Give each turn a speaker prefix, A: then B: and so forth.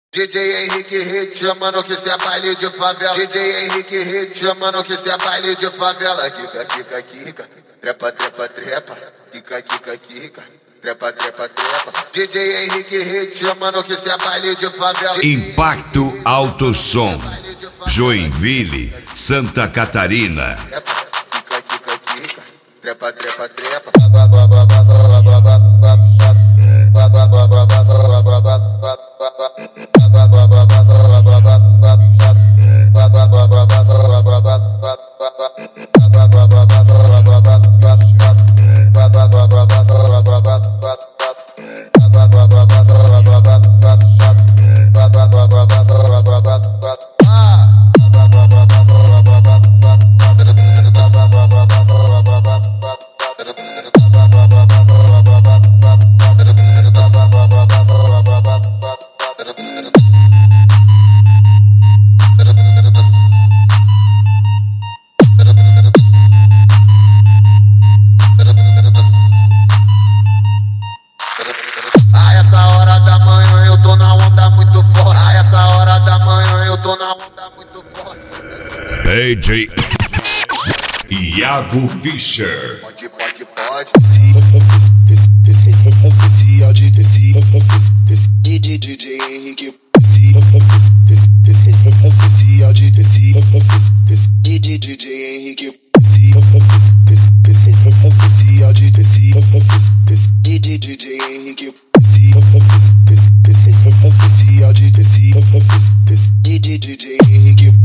A: DJ Henrique Hit, chamando que cê é baile de favela. DJ Henrique Hit, chamando que cê é baile de favela. Quica, quica, quica, trepa, trepa, trepa. Quica, quica, quica, trepa, trepa, trepa. DJ Henrique Hit, chamando que cê é baile de favela.
B: Impacto Alto Som, Joinville, Santa Catarina.
A: Quica, quica, quica, trepa, trepa, trepa. A essa hora da manhã eu tô na onda muito forte. A essa hora da manhã eu tô na onda muito forte.
B: DJ Iago Fischer.
A: Pode, pode, pode.
C: Esse áudio desse DJ Henrique. Esse áudio desse DJ Henrique. Esse áudio desse DJ Henrique. Esse áudio desse DJ Henrique.